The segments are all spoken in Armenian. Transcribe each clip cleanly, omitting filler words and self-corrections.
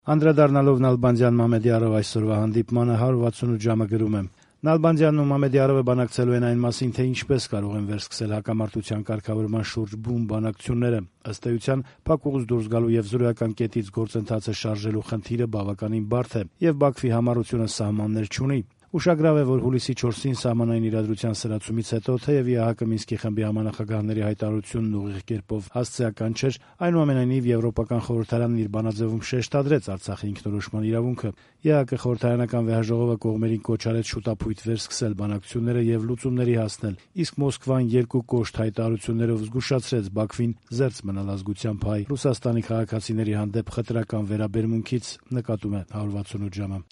Անդրադառնալով Նալբանդյան Մամեդյարով այսօրվա հանդիպմանը 168 ժամը գրում է. Նալբանդյանն ու Մամեդյարովը բանակցելու են այն մասին, թե ինչպես կարող են վերսկսել հակամարտության կարգավորման շուրջ բուն բանակցությունները։ Ըստ էության, փակուղուց դուրս գալու եւ զրոյական կետից գործընթացը շարժելու խնդիրը բավականին բարդ է եւ Բաքվի համառությունը սահմաններ չունի։ Ուշագրավ է, որ հուլիսի 4-ին սահմանային իրադրության սրացումից հետո թեև ԵԱՀԿ Մինսկի խմբի համանախագահների հայտարարությունն ուղիղ կերպով հասցեական չէր, այնուամենայնիվ Եվրոպական խորհրդարանն իր բանաձևում շեշտադրեց Արցախի ինքնորոշման իրավունքը։ ԵԱՀԿ խորհրդարանական վեհաժողովը կողմերին կոչ արեց շուտապույտ վերսկսել բանակցությունները եւ լուծումների հասնել, իսկ Մոսկվան երկու կոշտ հայտարարություններով զգուշացրեց Բաքվին զերծ մնալ ազգությամբ հայ Ռուսաստանի քաղաքացիների հանդեպ խտրական վերաբերմունքից, նկատում է 168 ժամը։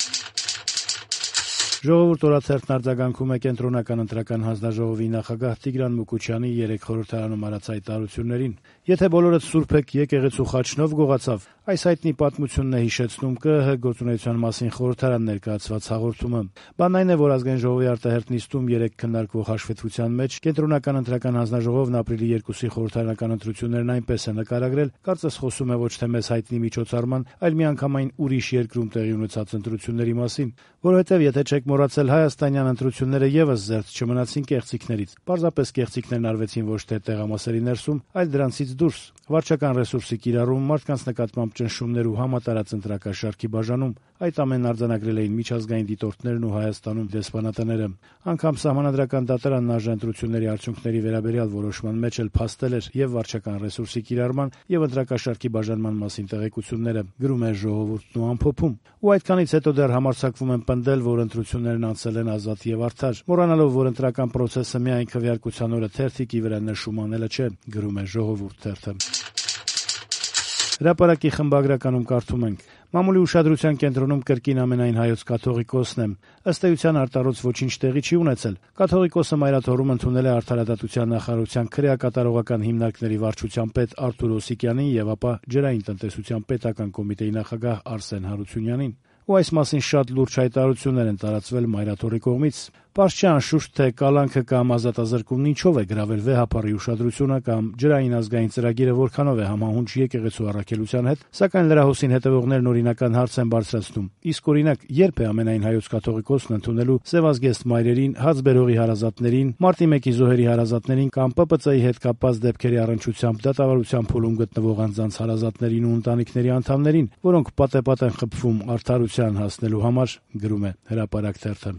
Ժողովուրդ օրաթերթն արձագանքում է Կենտրոնական ընտրական հանձնաժողովի նախագահ Տիգրան Մուկուչյանի 3 խորհրդարանում արած հայտարարություններին։ Եթե բոլորդ սուրբ եք, եկեղեցու խաչնով գողացավ, այս հայտնի պատմությունն է հիշեցնում ԿԸՀ գործունեության մասին խորհրդարան ներկայացված հաղորդումը։ Բանն այն է, որ Ազգային ժողովի արտահերթ նիստում 3 քննարկվող հաշվետվության մեջ Կենտրոնական ընտրական հանձնաժողովն ապրիլի 2-ի խորհրդարանական ընտրություններն այնպես է նկարագրել, կարծես խոսում է ոչ թե մեզ հայտնի միջոցառման, այլ միանգամայն ուրիշ երկրում տեղի ունեցած ընտրությունների մասին, որովհետև եթե չեք մոռացել, հայաստանյան ընտրությունները եւս զերծ չմնացին կեղծիքներից։ Պարզապես կեղծիքներն արվեցին ոչ թե տեղամասերի ներսում, այլ դրանցից դուրս։ Վարչական ռեսուրսի կիրառում, մարդկանց նկատմամբ ճնշումներ ու համատարած ընտրակաշարքի բաժանում, այդ ամենն արձանագրել էին միջազգային դիտորդներն ու Հայաստանում դեսպանատները։ Անգամ Սահմանադրական դատարանն ԱԺ արդյունքների վերաբերյալ որոշման մեջ էլ փաստել էր եւ վարչական ռեսուրսի կիրառման եւ ընտրակաշարքի բաժանման մասին տեղեկությունները, գրում է Ժողովուրդն ու ամփոփում։ Ու այդքանից հետո դեռ համարձակվում են պնդել, որ ընտրություններն անցել են ազատ եւ արդար, մոռանալով, որ ընտրական process-ը միայն քվեարկության օրը թերթիկի վրա նշում անելը չէ, գրում է Ժողովուրդ թերթը։ Հրապարակի խմբագրականում կարդում ենք. Մամուլի ուշադրության կենտրոնում կրկին ամենայն հայոց կաթողիկոսն է։ Ըստ էության արտառոց ոչինչ տեղի չի ունեցել։ Կաթողիկոսը մայրաթոռում ընդունել է Արդարադատության նախարարության քրեակատարողական հիմնարկների վարչության պետ Արթուր Օսիկյանին եւ ապա ջրային տնտեսության պետական կոմիտեի նախագահ Արսեն Հարությունյանին։ Ու այս մասին շատ լուրջ հայտարարություններ են տարածվել մայրաթոռի կողմից։ Պարզ չէ անշուշտ, թե կալանքը կամ ազատազրկումն ինչով է գրավել վեհապարի ուշադրությունը կամ ջրային ազգային ծրագիրը որքանով է համահունչ եկեղեցու առաքելության հետ, սակայն լրահոսին հետևողներն օրինական հարց են բարձրացնում. իսկ օրինակ, երբ է ամենայն հայոց կաթողիկոսն ընդունելու սևազգեստ մայրերին, հացբերողի հարազատներին, մարտի 1-ի զոհերի հարազատներին կամ ՊՊՑ-ի հետ կապված դեպքերի առնչությամբ դատավարության փուլում գտնվող անձանց հարազատներին ու ընտանիքների անդամներին, որոնք պատեպատ են խփվում արդարության հասնելու համար, գրում է Հրապարակ թերթը։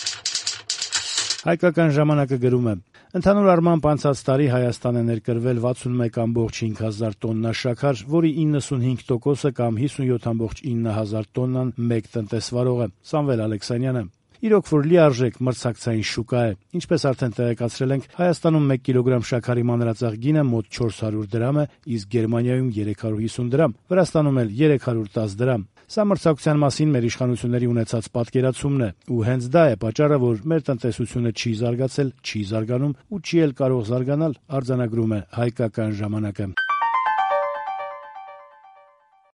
Հայկական ժամանակը գրում է. Ընդհանուր առմամբ անցած տարի Հայաստան է ներկրվել 61.5 հազար տոննա շաքար, որի 95%-ը կամ 57.9 հազար տոննան մեկ տնտեսվարող է։ Սամվել Ալեքսանյանը։ Իրոք որ լիարժեք մրցակցային շուկա է։ Ինչպես արդեն տեղեկացրել ենք, Հայաստանում 1 կիլոգրամ շաքարի մանրածաղ գինը մոտ 400 դրամ է, իսկ Գերմանիայում 350 դրամ, Վրաստանում էլ 310 դրամ։ Սա մրցակցության մասին մեր իշխանությունների ունեցած պատկերացումն է, ու հենց դա է պատճառը, որ մեր տնտեսությունը չի զարգացել, չի զարգանում ու չի էլ կարող զարգանալ, արձանագրում է Հայկական ժամանակը։